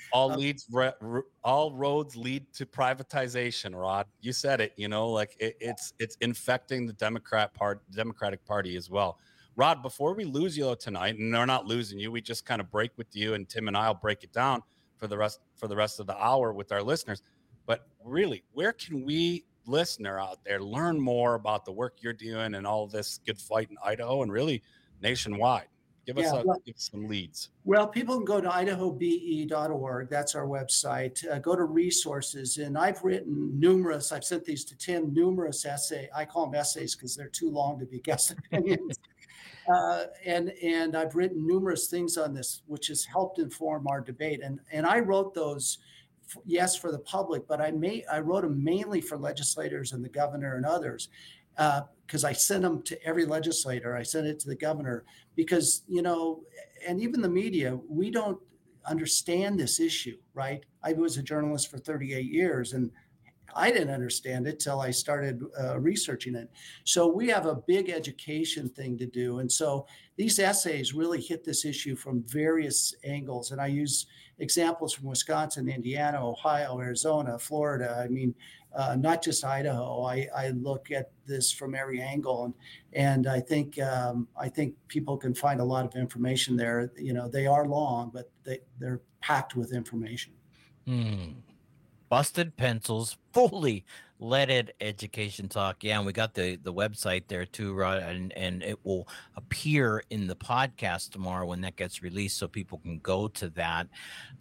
All roads lead to privatization, Rod. You said it, like it's infecting the Democratic Party as well. Rod, before we lose you tonight, and we're not losing you, we just kind of break with you, and Tim and I'll break it down for the rest of the hour with our listeners. But really, where can we listener out there learn more about the work you're doing and all this good fight in Idaho and really nationwide? Give us some leads. Well, people can go to idahobe.org. That's our website. Go to resources. And I've written I've sent these to Tim, numerous essays. I call them essays because they're too long to be guest opinions. And I've written numerous things on this, which has helped inform our debate. And I wrote those, yes, for the public, but I wrote them mainly for legislators and the governor and others, because I sent them to every legislator. I sent it to the governor because, and even the media, we don't understand this issue, right? I was a journalist for 38 years and I didn't understand it till I started researching it. So we have a big education thing to do. And so these essays really hit this issue from various angles. And I use examples from Wisconsin, Indiana, Ohio, Arizona, Florida. I mean, not just Idaho. I look at this from every angle. And I think people can find a lot of information there. They are long, but they're packed with information. Busted Pencils, fully leaded education talk. Yeah, and we got the website there too, Rod, and it will appear in the podcast tomorrow when that gets released, so people can go to that.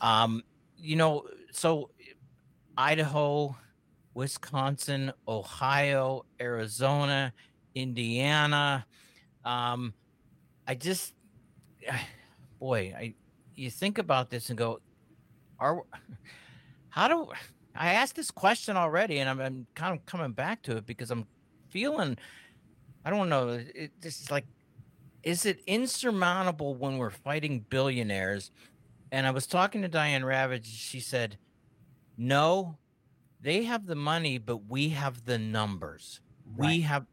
So Idaho, Wisconsin, Ohio, Arizona, Indiana. You think about this and go, I asked this question already, and I'm kind of coming back to it because I'm feeling, I don't know, is it insurmountable when we're fighting billionaires? And I was talking to Diane Ravitch. She said, no, they have the money, but we have the numbers. Right. We have,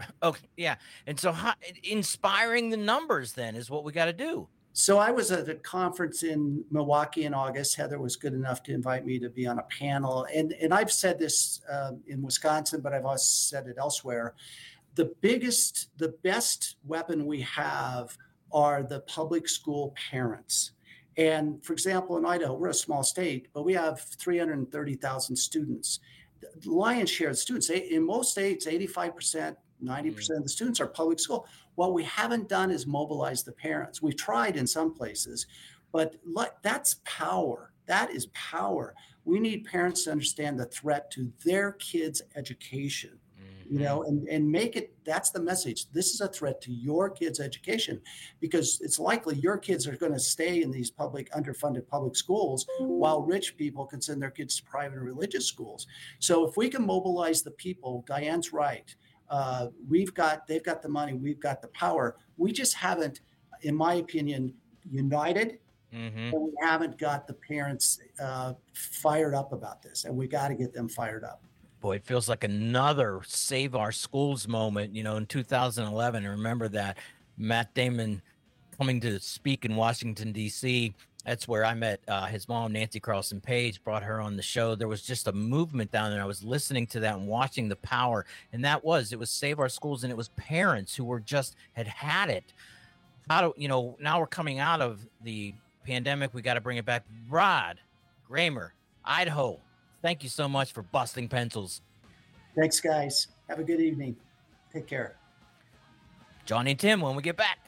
and so inspiring the numbers then is what we got to do. So I was at a conference in Milwaukee in August. Heather was good enough to invite me to be on a panel. And I've said this in Wisconsin, but I've also said it elsewhere. The best weapon we have are the public school parents. And for example, in Idaho, we're a small state, but we have 330,000 students. The lion's share of students, in most states, 85%, 90% of the students are public school. What we haven't done is mobilize the parents. We've tried in some places, but that's power. That is power. We need parents to understand the threat to their kids' education, and make it, that's the message. This is a threat to your kids' education because it's likely your kids are going to stay in these underfunded public schools while rich people can send their kids to private and religious schools. So if we can mobilize the people, Diane's right. They've got the money, we've got the power. We just haven't, in my opinion, united, and we haven't got the parents fired up about this, and we got to get them fired up. Boy, it feels like another Save Our Schools moment, in 2011. I remember that Matt Damon coming to speak in Washington, D.C. That's where I met his mom, Nancy Carlson Page, brought her on the show. There was just a movement down there. I was listening to that and watching the power. And it was Save Our Schools, and it was parents who were had it. Now we're coming out of the pandemic. We got to bring it back. Rod Gramer, Idaho, thank you so much for busting pencils. Thanks, guys. Have a good evening. Take care. Johnny and Tim when we get back.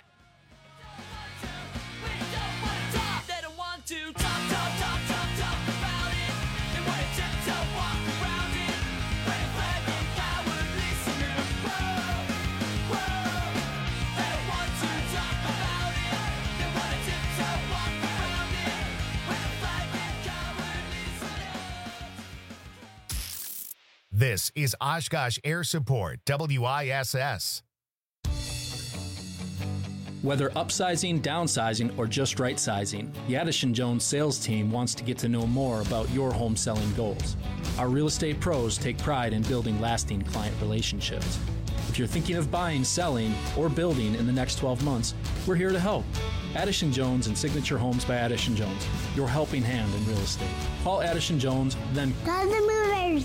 This is Oshkosh Air Support, WISS. Whether upsizing, downsizing, or just right sizing, the Addison Jones sales team wants to get to know more about your home selling goals. Our real estate pros take pride in building lasting client relationships. If you're thinking of buying, selling, or building in the next 12 months, we're here to help. Addison Jones and Signature Homes by Addison Jones, your helping hand in real estate. Call Addison Jones, then call the movers.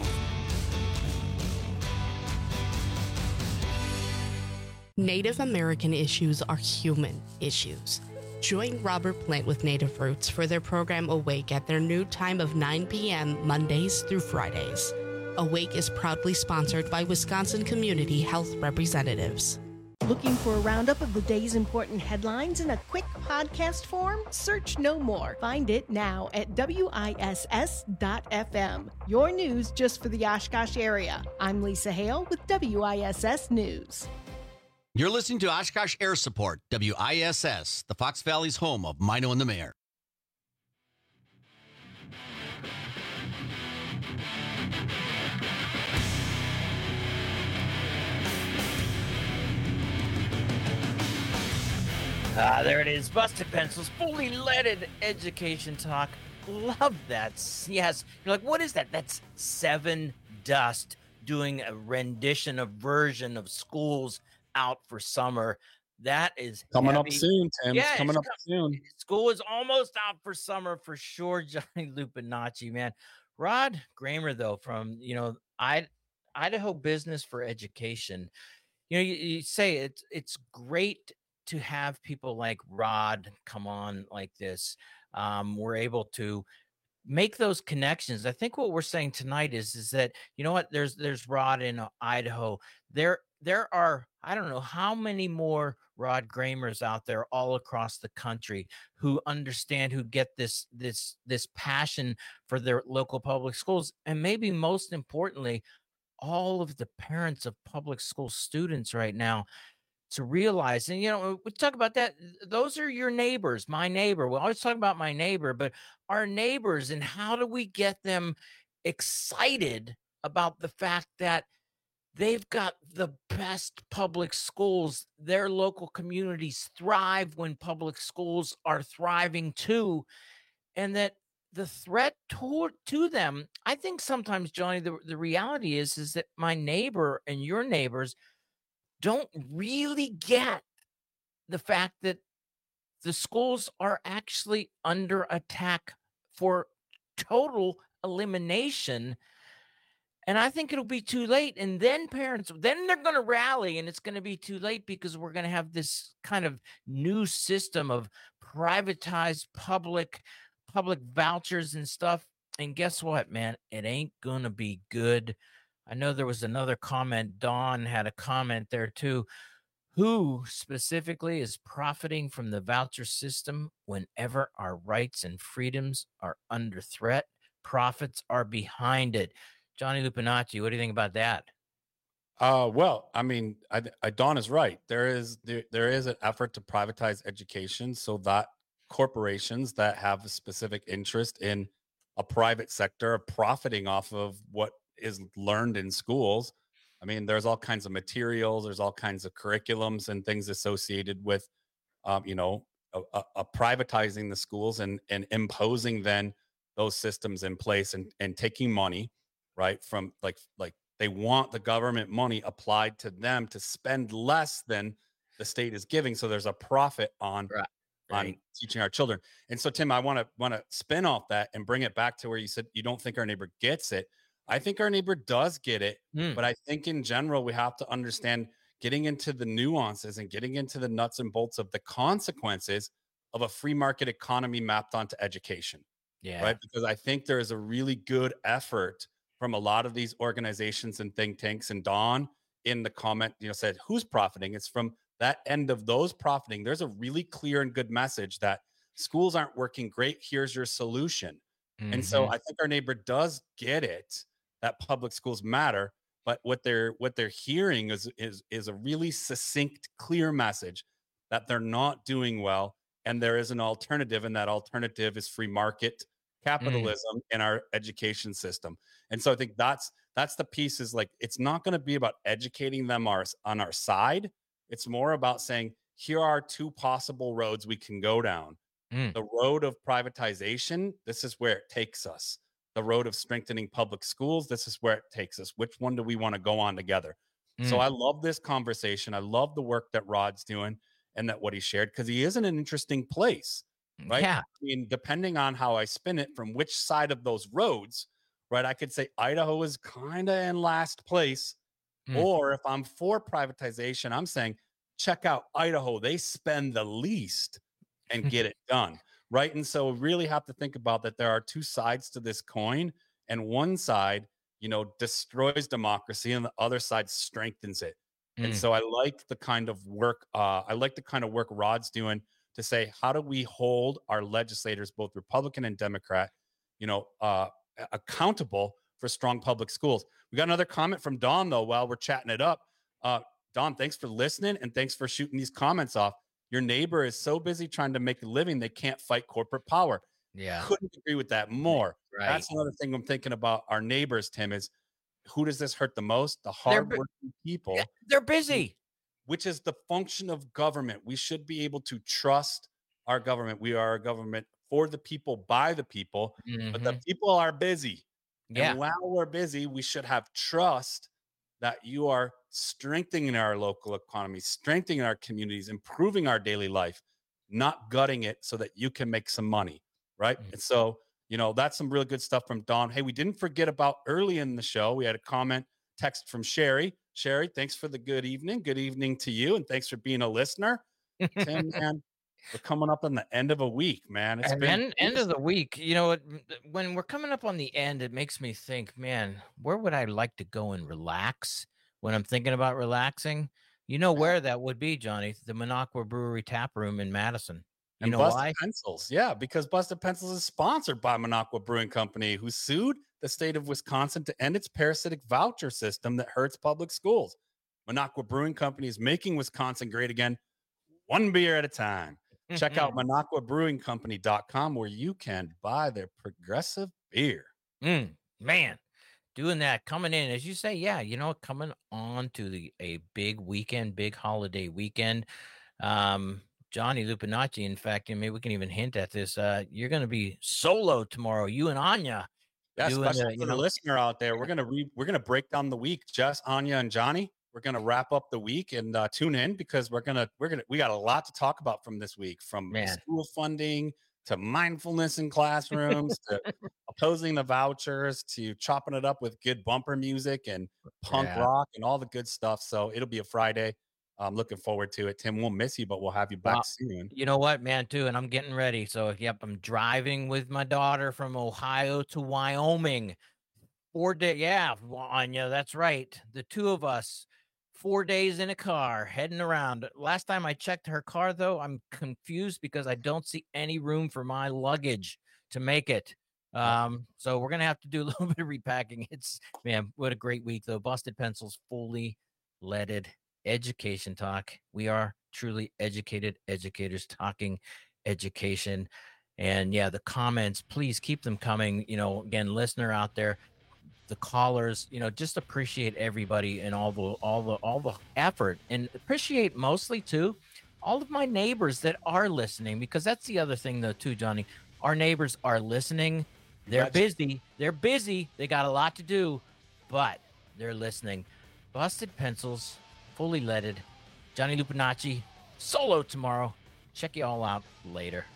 Native American issues are human issues. Join Robert Plant with Native Roots for their program Awake at their new time of 9 p.m. Mondays through Fridays. Awake is proudly sponsored by Wisconsin Community Health Representatives. Looking for a roundup of the day's important headlines in a quick podcast form? Search No More. Find it now at WISS.FM. Your news just for the Oshkosh area. I'm Lisa Hale with WISS News. You're listening to Oshkosh Air Support, WISS, the Fox Valley's home of Mino and the Mayor. There it is. Busted Pencils, fully leaded education talk. Love that. Yes. You're like, what is that? That's Seven Dust doing a rendition, a version of Schools Out for Summer. That is coming heavy. Up soon, Tim. Yeah, it's coming up soon. School is almost out for summer for sure. Johnny Lupinacci, man. Rod Gramer, though, from Idaho Business for Education. You say it's great to have people like Rod come on like this. We're able to make those connections. I think what we're saying tonight is that, you know what, there's Rod in Idaho. There are, I don't know how many more Rod Gramers out there all across the country who understand, who get this passion for their local public schools. And maybe most importantly, all of the parents of public school students right now to realize, and we talk about that. Those are your neighbors, my neighbor. We always talk about my neighbor, but our neighbors, and how do we get them excited about the fact that they've got the best public schools. Their local communities thrive when public schools are thriving too. And that the threat to them, I think sometimes, Johnny, the reality is that my neighbor and your neighbors don't really get the fact that the schools are actually under attack for total elimination. And I think it'll be too late. And then parents, then they're going to rally, and it's going to be too late because we're going to have this kind of new system of privatized public vouchers and stuff. And guess what, man? It ain't going to be good. I know there was another comment. Dawn had a comment there too. Who specifically is profiting from the voucher system whenever our rights and freedoms are under threat? Profits are behind it. Johnny Lupinacci, what do you think about that? Well, I mean, Dawn is right. There is an effort to privatize education so that corporations that have a specific interest in a private sector are profiting off of what is learned in schools. I mean, there's all kinds of materials, there's all kinds of curriculums and things associated with, privatizing the schools and imposing then those systems in place and taking money, right, from like they want the government money applied to them to spend less than the state is giving. So there's a profit on teaching our children. And so, Tim, I want to spin off that and bring it back to where you said you don't think our neighbor gets it. I think our neighbor does get it, but I think in general, we have to understand getting into the nuances and getting into the nuts and bolts of the consequences of a free market economy mapped onto education. Yeah. Right. Because I think there is a really good effort from a lot of these organizations and think tanks. And Dawn in the comment, said, who's profiting? It's from that end of those profiting. There's a really clear and good message that schools aren't working great. Here's your solution. Mm-hmm. And so I think our neighbor does get it, that public schools matter, but what they're hearing is a really succinct, clear message that they're not doing well, and there is an alternative, and that alternative is free market capitalism in our education system. And so I think that's the piece is like, it's not going to be about educating them on our side. It's more about saying, here are two possible roads we can go down. The road of privatization, this is where it takes us. The road of strengthening public schools, this is where it takes us. Which one do we want to go on together? So I love this conversation. I love the work that Rod's doing and that what he shared, because he is in an interesting place, right? Yeah. I mean, depending on how I spin it, from which side of those roads, right? I could say Idaho is kind of in last place. Or if I'm for privatization, I'm saying, check out Idaho. They spend the least and get it done, right? And so we really have to think about that there are two sides to this coin, and one side, destroys democracy and the other side strengthens it. And so I like the kind of work Rod's doing to say, how do we hold our legislators, both Republican and Democrat, accountable for strong public schools. We got another comment from Don, though, while we're chatting it up. Don, thanks for listening and thanks for shooting these comments off. Your neighbor is so busy trying to make a living, they can't fight corporate power. Yeah. Couldn't agree with that more. Right. That's another thing I'm thinking about our neighbors, Tim, is who does this hurt the most? The hardworking people. They're busy. Which is the function of government. We should be able to trust our government. We are a government for the people, by the people, but the people are busy. Yeah. And while we're busy, we should have trust that you are strengthening our local economy, strengthening our communities, improving our daily life, not gutting it so that you can make some money, right? And so, that's some really good stuff from Don. Hey, we didn't forget about early in the show, we had a comment, text from Sherry. Sherry, thanks for the good evening. Good evening to you, and thanks for being a listener. Tim, man, we're coming up on the end of a week, man. It's been end of the week. When we're coming up on the end, it makes me think, man, where would I like to go and relax when I'm thinking about relaxing? You know where that would be, Johnny? The Minocqua Brewery Tap Room in Madison. You know Busted why? Pencils. Yeah, because Busted Pencils is sponsored by Minocqua Brewing Company, who sued the state of Wisconsin to end its parasitic voucher system that hurts public schools. Minocqua Brewing Company is making Wisconsin great again, one beer at a time. Check out MinocquaBrewingCompany.com, where you can buy their progressive beer. Man, doing that, coming in, as you say, yeah, coming on to a big weekend, big holiday weekend. Johnny Lupinacci, in fact, maybe we can even hint at this. You're going to be solo tomorrow, you and Anya. Yeah, especially for the listener out there, we're gonna break down the week. Just Anya and Johnny, we're gonna wrap up the week and tune in, because we got a lot to talk about from this week, from school funding to mindfulness in classrooms to opposing the vouchers to chopping it up with good bumper music and punk rock and all the good stuff. So it'll be a Friday. I'm looking forward to it. Tim, we'll miss you, but we'll have you back soon. You know what, man, too, and I'm getting ready. So, yep, I'm driving with my daughter from Ohio to Wyoming. 4 days. Yeah, Anya, that's right. The two of us, 4 days in a car, heading around. Last time I checked her car, though, I'm confused because I don't see any room for my luggage to make it. So we're going to have to do a little bit of repacking. Man, what a great week, though. Busted Pencils, fully leaded. Education talk. We are truly educated educators talking education. And yeah, the comments, please keep them coming. Again, listener out there, the callers, just appreciate everybody and all the effort, and appreciate mostly too all of my neighbors that are listening, because that's the other thing though too, Johnny. Our neighbors are listening. They're busy. They got a lot to do, but they're listening. Busted Pencils, fully leaded. Johnny Lupinacci, solo tomorrow. Check you all out later.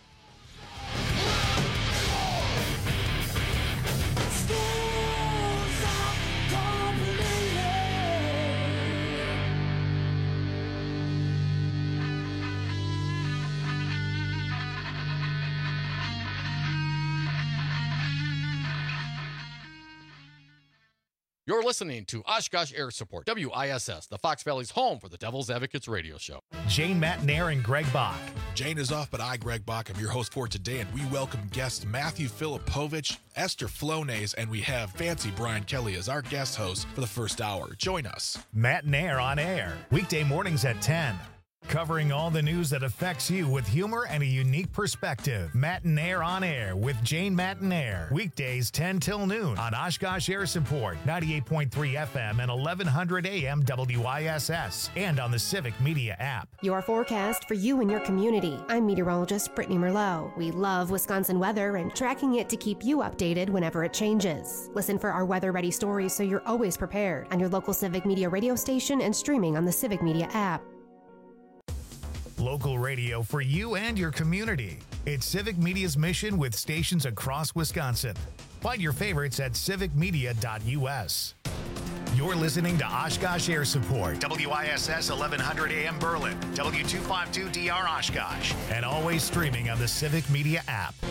You're listening to Oshkosh Air Support, WISS, the Fox Valley's home for the Devil's Advocates radio show. Jane Matnair and Greg Bach. Jane is off, but I, Greg Bach, am your host for today, and we welcome guests Matthew Filipovich, Esther Flonase, and we have Fancy Brian Kelly as our guest host for the first hour. Join us. Matnair on air, weekday mornings at 10. Covering all the news that affects you with humor and a unique perspective. Matt and Air on Air with Jane Matt and Air. Weekdays 10 till noon on Oshkosh Air Support, 98.3 FM and 1100 AM WISS, and on the Civic Media app. Your forecast for you and your community. I'm meteorologist Brittany Merlot. We love Wisconsin weather and tracking it to keep you updated whenever it changes. Listen for our weather-ready stories so you're always prepared on your local Civic Media radio station and streaming on the Civic Media app. Local radio for you and your community. It's Civic Media's mission with stations across Wisconsin. Find your favorites at civicmedia.us. You're listening to Oshkosh Air Support, WISS 1100 AM Berlin, W252DR Oshkosh, and always streaming on the Civic Media app.